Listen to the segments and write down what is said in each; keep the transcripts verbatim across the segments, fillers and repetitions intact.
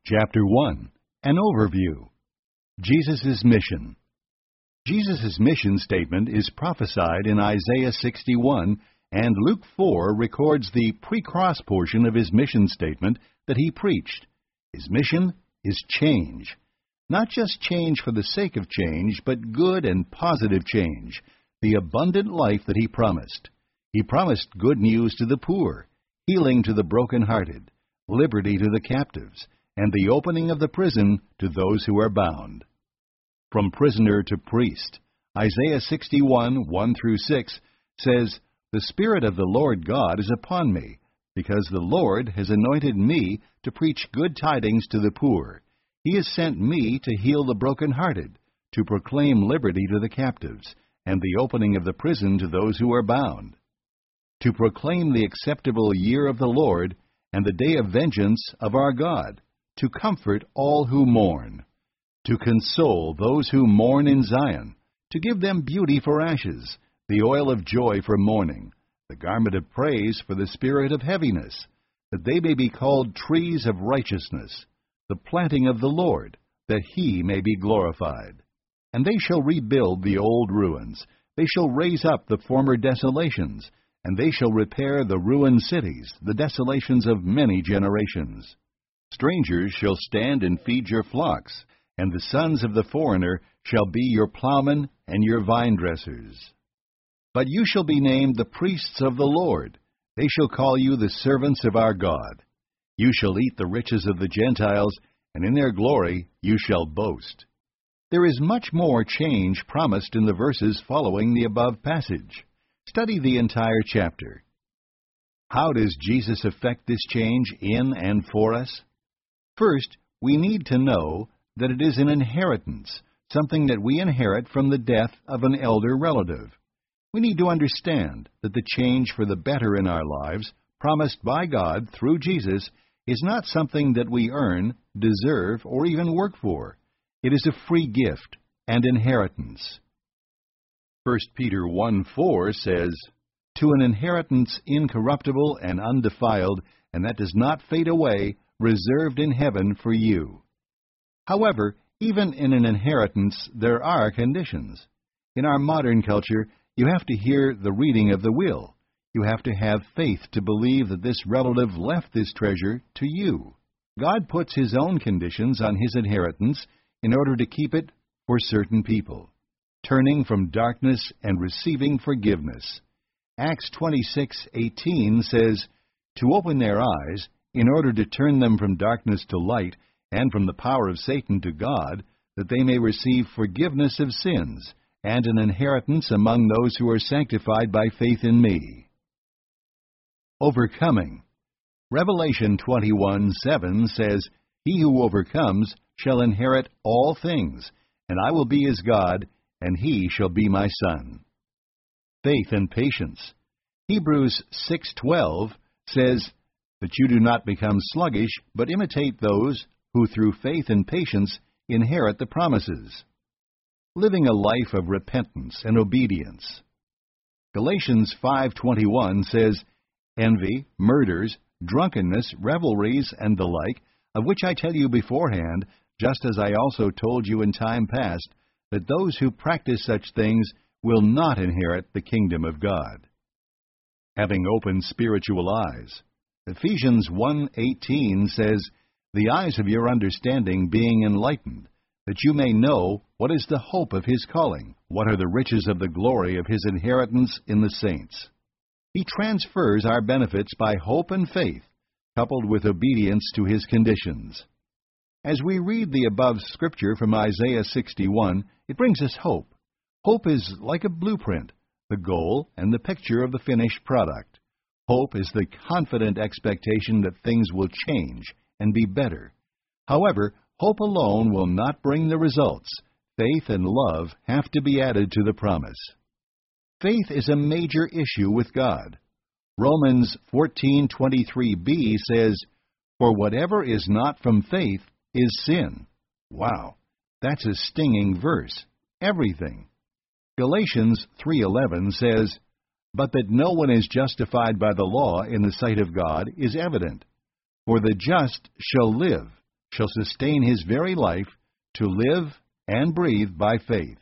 Chapter one. An Overview. Jesus' Mission. Jesus' mission statement is prophesied in Isaiah sixty-one, and Luke four records the pre-cross portion of his mission statement that he preached. His mission is change. Not just change for the sake of change, but good and positive change, the abundant life that he promised. He promised good news to the poor, healing to the brokenhearted, liberty to the captives, and the opening of the prison to those who are bound. From prisoner to priest, Isaiah sixty-one, one through six says, "The Spirit of the Lord God is upon me, because the Lord has anointed me to preach good tidings to the poor. He has sent me to heal the brokenhearted, to proclaim liberty to the captives, and the opening of the prison to those who are bound, to proclaim the acceptable year of the Lord, and the day of vengeance of our God, to comfort all who mourn, to console those who mourn in Zion, to give them beauty for ashes, the oil of joy for mourning, the garment of praise for the spirit of heaviness, that they may be called trees of righteousness, the planting of the Lord, that he may be glorified. And they shall rebuild the old ruins, they shall raise up the former desolations, and they shall repair the ruined cities, the desolations of many generations. Strangers shall stand and feed your flocks, and the sons of the foreigner shall be your plowmen and your vine-dressers. But you shall be named the priests of the Lord. They shall call you the servants of our God. You shall eat the riches of the Gentiles, and in their glory you shall boast." There is much more change promised in the verses following the above passage. Study the entire chapter. How does Jesus effect this change in and for us? First, we need to know that it is an inheritance, something that we inherit from the death of an elder relative. We need to understand that the change for the better in our lives, promised by God through Jesus, is not something that we earn, deserve, or even work for. It is a free gift and inheritance. First Peter one four says, "To an inheritance incorruptible and undefiled, and that does not fade away, reserved in heaven for you." However, even in an inheritance, there are conditions. In our modern culture, you have to hear the reading of the will. You have to have faith to believe that this relative left this treasure to you. God puts His own conditions on His inheritance in order to keep it for certain people, turning from darkness and receiving forgiveness. Acts twenty-six eighteen says, "To open their eyes, in order to turn them from darkness to light, and from the power of Satan to God, that they may receive forgiveness of sins, and an inheritance among those who are sanctified by faith in me." Overcoming. Revelation twenty-one seven says, "He who overcomes shall inherit all things, and I will be his God, and he shall be my son." Faith and patience. Hebrews six twelve says, "That you do not become sluggish, but imitate those who through faith and patience inherit the promises." Living a life of repentance and obedience. Galatians five twenty-one says, "Envy, murders, drunkenness, revelries, and the like, of which I tell you beforehand, just as I also told you in time past, that those who practice such things will not inherit the kingdom of God." Having open spiritual eyes. Ephesians one eighteen says, "The eyes of your understanding being enlightened, that you may know what is the hope of His calling, what are the riches of the glory of His inheritance in the saints." He transfers our benefits by hope and faith, coupled with obedience to His conditions. As we read the above scripture from Isaiah sixty-one, it brings us hope. Hope is like a blueprint, the goal and the picture of the finished product. Hope is the confident expectation that things will change and be better. However, hope alone will not bring the results. Faith and love have to be added to the promise. Faith is a major issue with God. Romans fourteen twenty-three b says, "For whatever is not from faith is sin." Wow, that's a stinging verse. Everything. Galatians three eleven says, "But that no one is justified by the law in the sight of God is evident. For the just shall live shall sustain his very life to live and breathe by faith.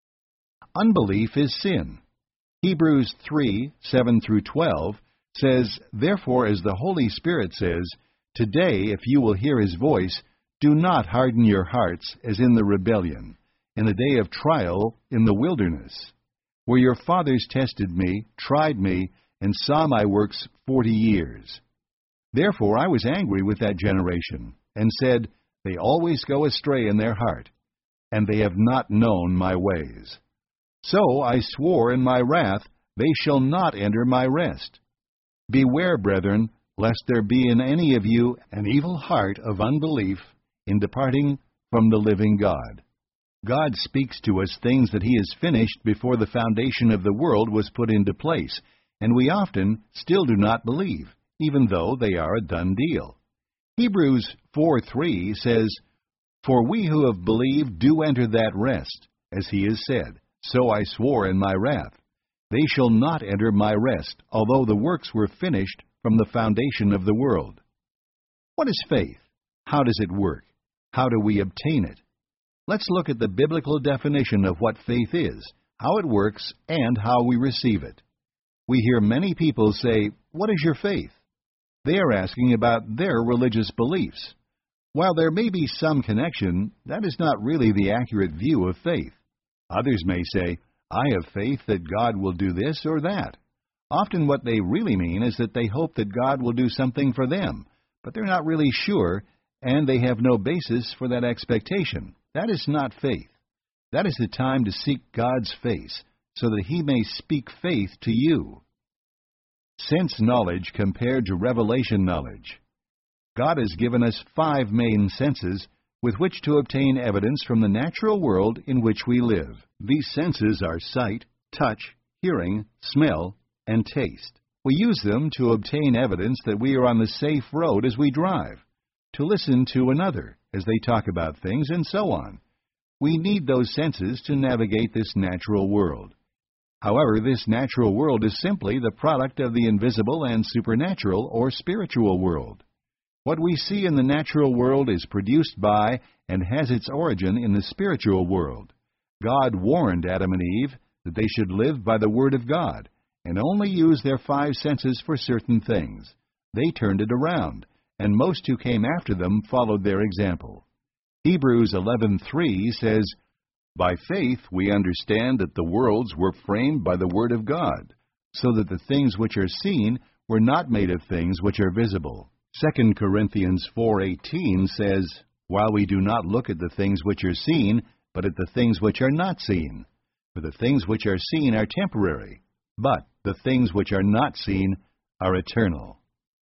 Unbelief is sin. Hebrews three, seven through twelve says, "Therefore, as the Holy Spirit says, today, if you will hear his voice, do not harden your hearts as in the rebellion, in the day of trial in the wilderness, where your fathers tested me, tried me, and saw my works forty years. Therefore I was angry with that generation, and said, They always go astray in their heart, and they have not known my ways. So I swore in my wrath, They shall not enter my rest. Beware, brethren, lest there be in any of you an evil heart of unbelief in departing from the living God." God speaks to us things that he has finished before the foundation of the world was put into place, and we often still do not believe, even though they are a done deal. Hebrews four three says, "For we who have believed do enter that rest, as he has said, So I swore in my wrath, They shall not enter my rest, although the works were finished from the foundation of the world." What is faith? How does it work? How do we obtain it? Let's look at the biblical definition of what faith is, how it works, and how we receive it. We hear many people say, "What is your faith?" They are asking about their religious beliefs. While there may be some connection, that is not really the accurate view of faith. Others may say, "I have faith that God will do this or that." Often what they really mean is that they hope that God will do something for them, but they're not really sure, and they have no basis for that expectation. That is not faith. That is the time to seek God's face, so that he may speak faith to you. Sense knowledge compared to revelation knowledge. God has given us five main senses with which to obtain evidence from the natural world in which we live. These senses are sight, touch, hearing, smell, and taste. We use them to obtain evidence that we are on the safe road as we drive, to listen to another as they talk about things, and so on. We need those senses to navigate this natural world. However, this natural world is simply the product of the invisible and supernatural or spiritual world. What we see in the natural world is produced by and has its origin in the spiritual world. God warned Adam and Eve that they should live by the Word of God and only use their five senses for certain things. They turned it around, and most who came after them followed their example. Hebrews eleven three says, "By faith we understand that the worlds were framed by the Word of God, so that the things which are seen were not made of things which are visible." Second Corinthians four eighteen says, "While we do not look at the things which are seen, but at the things which are not seen. For the things which are seen are temporary, but the things which are not seen are eternal."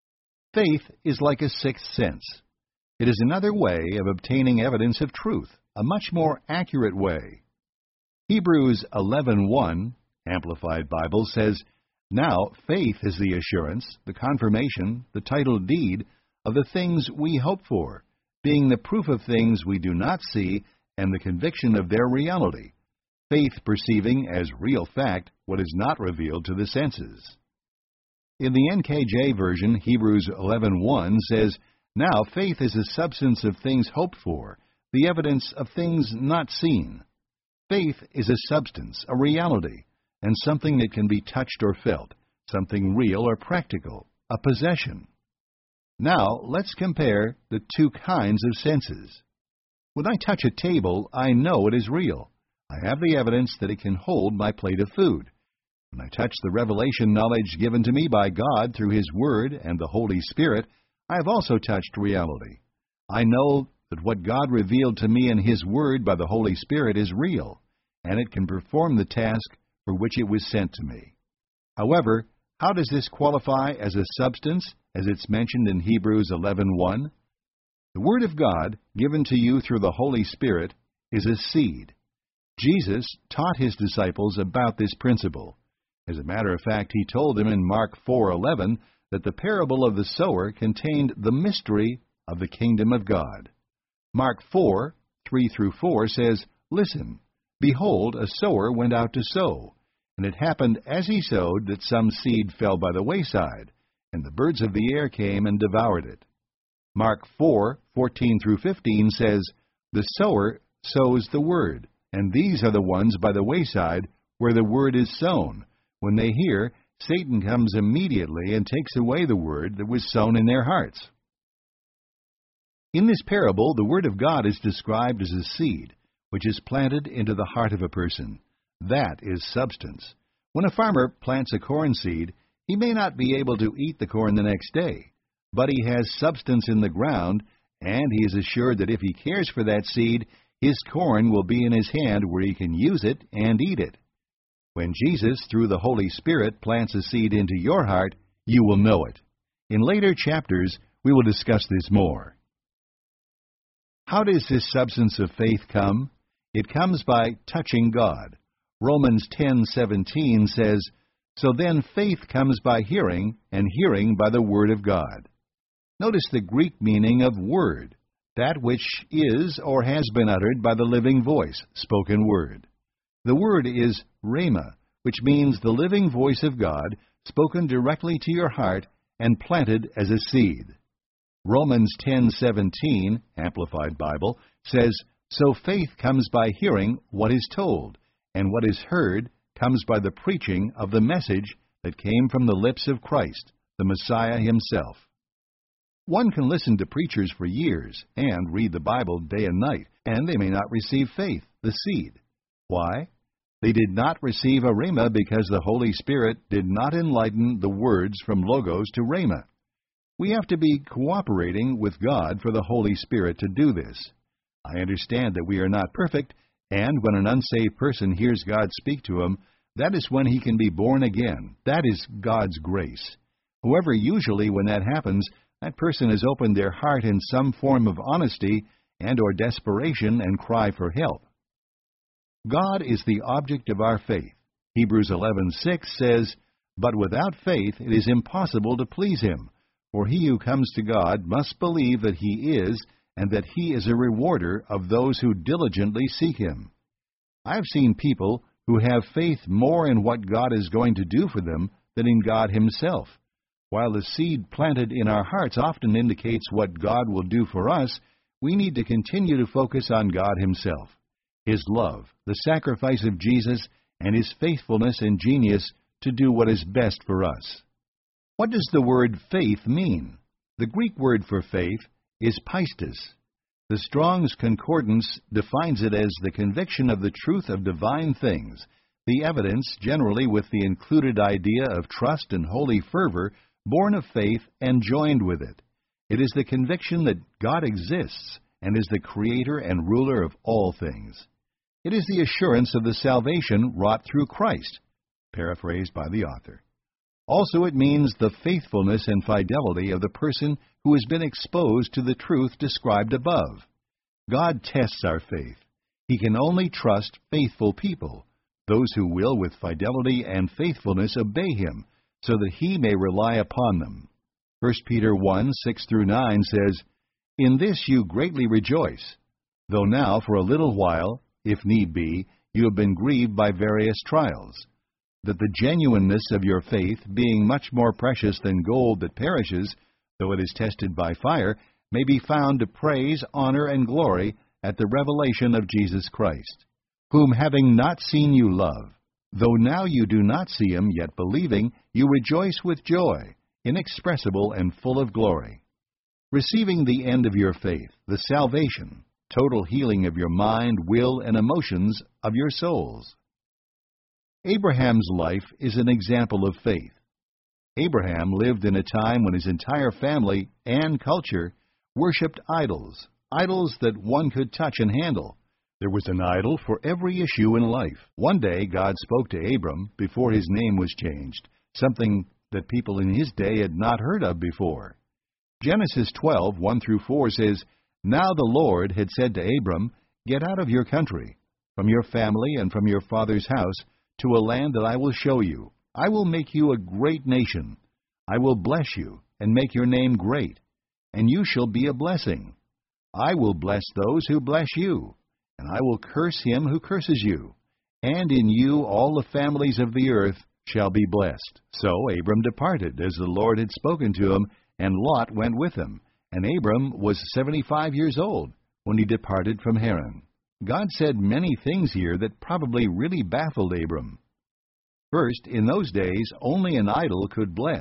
Faith is like a sixth sense. It is another way of obtaining evidence of truth, a much more accurate way. Hebrews eleven one, Amplified Bible, says, "Now faith is the assurance, the confirmation, the title deed of the things we hope for, being the proof of things we do not see and the conviction of their reality, faith perceiving as real fact what is not revealed to the senses." In the N K J version, Hebrews eleven one says, "Now faith is the substance of things hoped for, the evidence of things not seen." Faith is a substance, a reality, and something that can be touched or felt, something real or practical, a possession. Now, let's compare the two kinds of senses. When I touch a table, I know it is real. I have the evidence that it can hold my plate of food. When I touch the revelation knowledge given to me by God through His Word and the Holy Spirit, I have also touched reality. I know that what God revealed to me in His Word by the Holy Spirit is real, and it can perform the task for which it was sent to me. However, how does this qualify as a substance, as it's mentioned in Hebrews eleven one? The Word of God, given to you through the Holy Spirit, is a seed. Jesus taught His disciples about this principle. As a matter of fact, He told them in Mark four eleven that the parable of the sower contained the mystery of the kingdom of God. Mark four three through four says, "Listen, behold, a sower went out to sow. And it happened as he sowed that some seed fell by the wayside, and the birds of the air came and devoured it. Mark four, fourteen through fifteen says, "The sower sows the word, and these are the ones by the wayside where the word is sown. When they hear, Satan comes immediately and takes away the word that was sown in their hearts." In this parable, the Word of God is described as a seed, which is planted into the heart of a person. That is substance. When a farmer plants a corn seed, he may not be able to eat the corn the next day, but he has substance in the ground, and he is assured that if he cares for that seed, his corn will be in his hand where he can use it and eat it. When Jesus, through the Holy Spirit, plants a seed into your heart, you will know it. In later chapters, we will discuss this more. How does this substance of faith come? It comes by touching God. Romans ten seventeen says, "So then faith comes by hearing, and hearing by the Word of God." Notice the Greek meaning of word, that which is or has been uttered by the living voice, spoken word. The word is rhema, which means the living voice of God, spoken directly to your heart and planted as a seed. Romans ten seventeen, Amplified Bible, says, "So faith comes by hearing what is told, and what is heard comes by the preaching of the message that came from the lips of Christ, the Messiah himself." One can listen to preachers for years and read the Bible day and night, and they may not receive faith, the seed. Why? They did not receive a rhema because the Holy Spirit did not enlighten the words from Logos to rhema. We have to be cooperating with God for the Holy Spirit to do this. I understand that we are not perfect, and when an unsaved person hears God speak to him, that is when he can be born again. That is God's grace. However, usually when that happens, that person has opened their heart in some form of honesty and or desperation and cry for help. God is the object of our faith. Hebrews eleven six says, "But without faith it is impossible to please him. For he who comes to God must believe that he is, and that he is a rewarder of those who diligently seek him." I've seen people who have faith more in what God is going to do for them than in God himself. While the seed planted in our hearts often indicates what God will do for us, we need to continue to focus on God himself, his love, the sacrifice of Jesus, and his faithfulness and genius to do what is best for us. What does the word faith mean? The Greek word for faith is pistis. The Strong's Concordance defines it as the conviction of the truth of divine things, the evidence, generally with the included idea of trust and holy fervor, born of faith and joined with it. It is the conviction that God exists and is the creator and ruler of all things. It is the assurance of the salvation wrought through Christ, paraphrased by the author. Also, it means the faithfulness and fidelity of the person who has been exposed to the truth described above. God tests our faith. He can only trust faithful people, those who will with fidelity and faithfulness obey him, so that he may rely upon them. First Peter one six through nine says, "In this you greatly rejoice, though now for a little while, if need be, you have been grieved by various trials, that the genuineness of your faith, being much more precious than gold that perishes, though it is tested by fire, may be found to praise, honor, and glory at the revelation of Jesus Christ, whom having not seen you love, though now you do not see him, yet believing, you rejoice with joy, inexpressible and full of glory." Receiving the end of your faith, the salvation, total healing of your mind, will, and emotions of your souls. Abraham's life is an example of faith. Abraham lived in a time when his entire family and culture worshipped idols, idols that one could touch and handle. There was an idol for every issue in life. One day, God spoke to Abram before his name was changed, something that people in his day had not heard of before. Genesis twelve, one through four says, "Now the Lord had said to Abram, 'Get out of your country, from your family and from your father's house, to a land that I will show you. I will make you a great nation. I will bless you and make your name great, and you shall be a blessing. I will bless those who bless you, and I will curse him who curses you. And in you all the families of the earth shall be blessed.' So Abram departed, as the Lord had spoken to him, and Lot went with him. and Abram was seventy-five years old when he departed from Haran. God said many things here that probably really baffled Abram. First, in those days, only an idol could bless.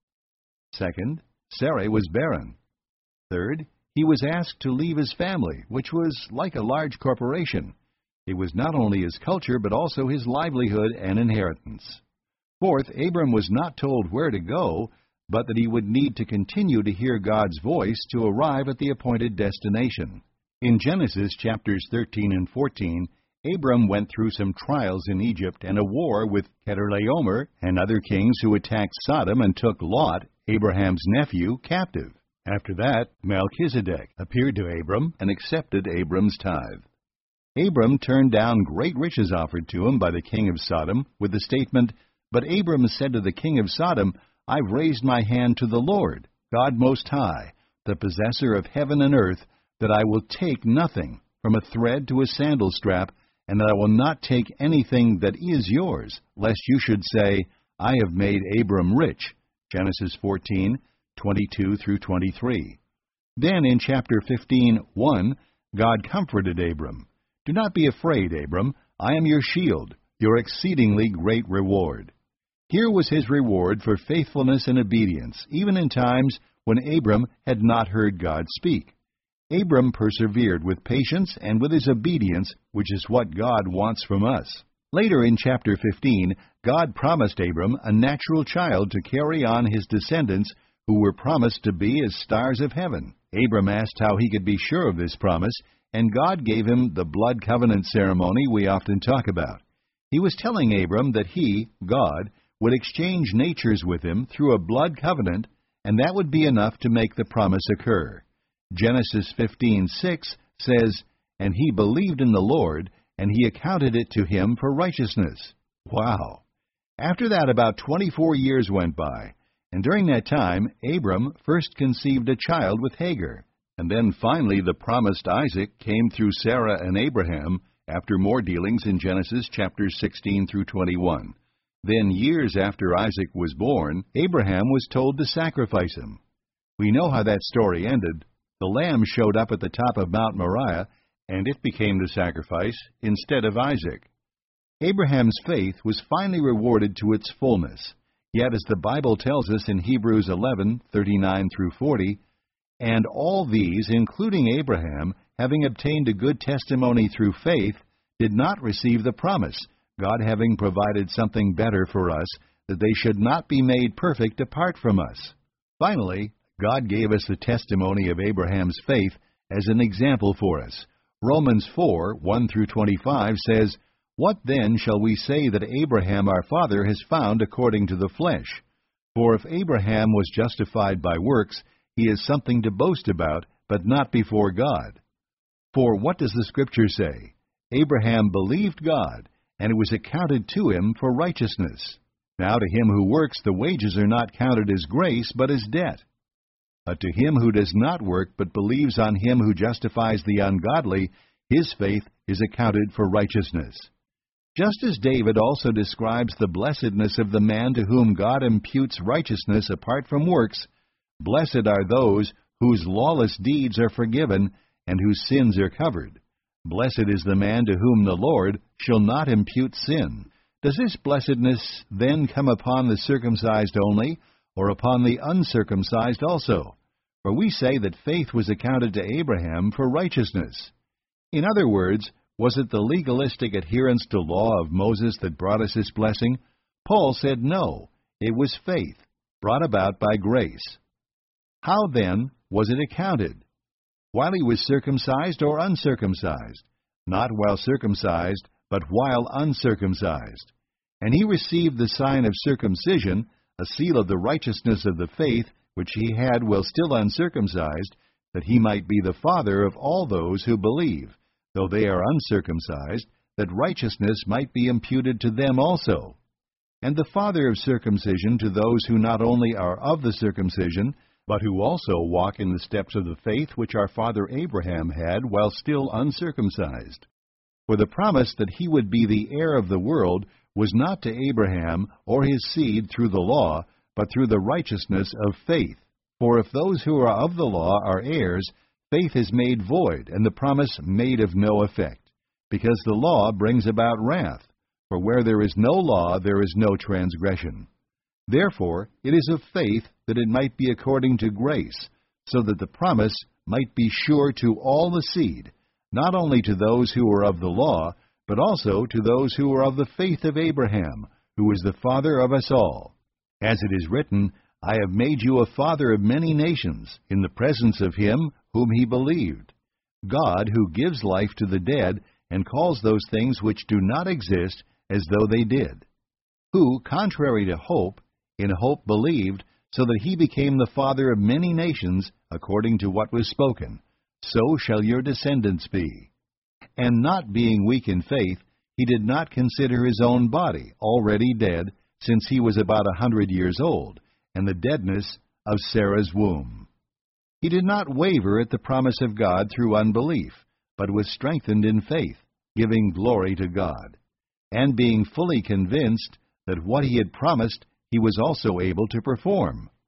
Second, Sarai was barren. Third, he was asked to leave his family, which was like a large corporation. It was not only his culture, but also his livelihood and inheritance. Fourth, Abram was not told where to go, but that he would need to continue to hear God's voice to arrive at the appointed destination. In Genesis chapters thirteen and fourteen, Abram went through some trials in Egypt and a war with Chedorlaomer and other kings who attacked Sodom and took Lot, Abraham's nephew, captive. After that, Melchizedek appeared to Abram and accepted Abram's tithe. Abram turned down great riches offered to him by the king of Sodom with the statement, "But Abram said to the king of Sodom, I've raised my hand to the Lord, God Most High, the possessor of heaven and earth, that I will take nothing, from a thread to a sandal strap, and that I will not take anything that is yours, lest you should say, I have made Abram rich." Genesis fourteen, twenty-two through twenty-three. Then in chapter fifteen, one, God comforted Abram. "Do not be afraid, Abram. I am your shield, your exceedingly great reward." Here was his reward for faithfulness and obedience, even in times when Abram had not heard God speak. Abram persevered with patience and with his obedience, which is what God wants from us. Later in chapter fifteen, God promised Abram a natural child to carry on his descendants, who were promised to be as stars of heaven. Abram asked how he could be sure of this promise, and God gave him the blood covenant ceremony we often talk about. He was telling Abram that he, God, would exchange natures with him through a blood covenant, and that would be enough to make the promise occur. Genesis fifteen six says, "And he believed in the Lord, and he accounted it to him for righteousness." Wow! After that, about twenty-four years went by, and during that time, Abram first conceived a child with Hagar, and then finally the promised Isaac came through Sarah and Abraham after more dealings in Genesis chapters sixteen through twenty-one. Then, years after Isaac was born, Abraham was told to sacrifice him. We know how that story ended. The lamb showed up at the top of Mount Moriah, and it became the sacrifice instead of Isaac. Abraham's faith was finally rewarded to its fullness. Yet, as the Bible tells us in Hebrews eleven, thirty-nine through forty, "And all these, including Abraham, having obtained a good testimony through faith, did not receive the promise, God having provided something better for us, that they should not be made perfect apart from us." Finally, God gave us the testimony of Abraham's faith as an example for us. Romans four, one through twenty-five says, "What then shall we say that Abraham our father has found according to the flesh? For if Abraham was justified by works, he has something to boast about, but not before God. For what does the Scripture say? Abraham believed God, and it was accounted to him for righteousness. Now to him who works the wages are not counted as grace, but as debt. But to him who does not work, but believes on him who justifies the ungodly, his faith is accounted for righteousness." Just as David also describes the blessedness of the man to whom God imputes righteousness apart from works, "Blessed are those whose lawless deeds are forgiven, and whose sins are covered. Blessed is the man to whom the Lord shall not impute sin." Does this blessedness then come upon the circumcised only, or upon the uncircumcised also? For we say that faith was accounted to Abraham for righteousness. In other words, was it the legalistic adherence to law of Moses that brought us this blessing? Paul said no, it was faith, brought about by grace. How then was it accounted? While he was circumcised or uncircumcised? Not while circumcised, but while uncircumcised. And he received the sign of circumcision, a seal of the righteousness of the faith which he had while still uncircumcised, that he might be the father of all those who believe, though they are uncircumcised, that righteousness might be imputed to them also. And the father of circumcision to those who not only are of the circumcision, but who also walk in the steps of the faith which our father Abraham had while still uncircumcised. For the promise that he would be the heir of the world was not to Abraham or his seed through the law, but through the righteousness of faith. For if those who are of the law are heirs, faith is made void, and the promise made of no effect, because the law brings about wrath. For where there is no law, there is no transgression. Therefore it is of faith that it might be according to grace, so that the promise might be sure to all the seed, not only to those who are of the law, but also to those who are of the faith of Abraham, who is the father of us all. As it is written, I have made you a father of many nations, in the presence of him whom he believed, God who gives life to the dead, and calls those things which do not exist as though they did, who, contrary to hope, in hope believed, so that he became the father of many nations, according to what was spoken, so shall your descendants be. And not being weak in faith, he did not consider his own body already dead, since he was about a hundred years old, and the deadness of Sarah's womb. He did not waver at the promise of God through unbelief, but was strengthened in faith, giving glory to God, and being fully convinced that what he had promised he was also able to perform.